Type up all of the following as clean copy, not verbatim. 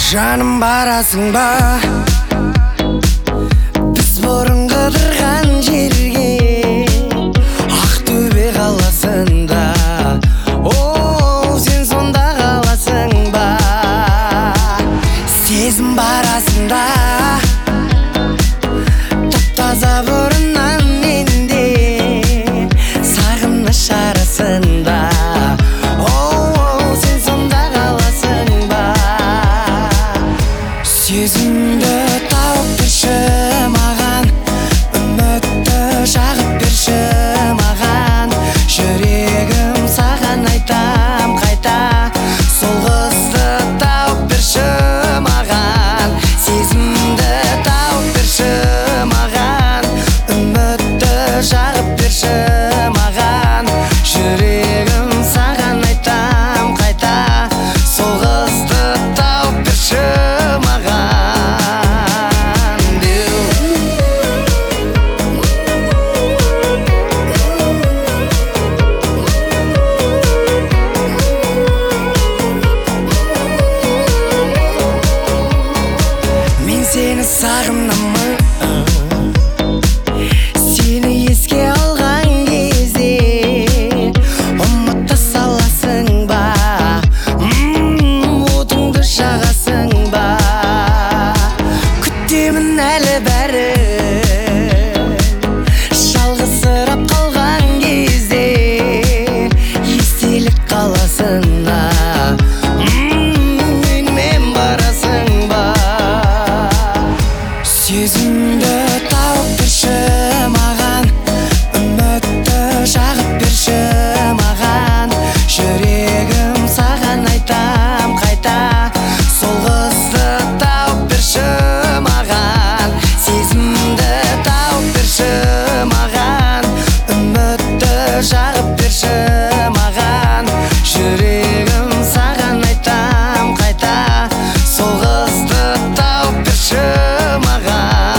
Жаным барасың ба біз бұрын қыдырған жерге, Ақтөбе қаласында. О, сен сонда қаласың ба? Сезім барасында таптаза бұрыннан менде, сағыныш арасында. Сезімді тауып берші маған, үмітті жағып берші маған. Жүрегім саған айтам қайта, сол қызды тауып берші маған. Сезімді тауып берші маған, үмітті жағып берші маған. Жүрегім саған айтам қайта, сол қызды тауып берші маған. Сені сағынамын, сені еске алған кезде, ұмыта саласың ба, отыңды жағасың ба? Күтемін әлі бәрі, жалғызсырап қалған кезде, естелік қаласында. Сезімді тауып берші маған, үмітті жағып берші маған. Жүрегім саған айтам қайта, сол қызды тауып берші маған. Сезімді тауып берші маған, үмітті жағып берші маған. Жүрегім саған айтам қайта, сол қызды тауып берші маған.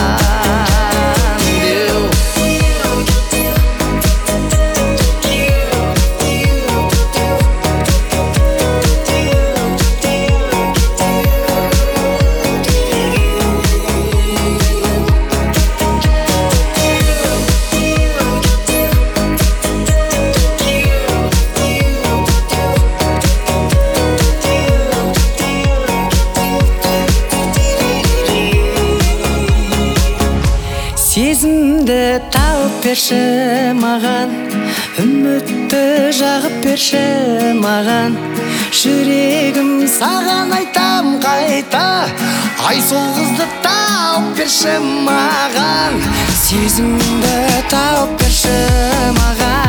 Сезімді тауып берші маған, үмітті жағып берші маған. Жүрегім саған айтам қайта, ай сол қызды тауып берші маған. Сезімді тауып берші маған.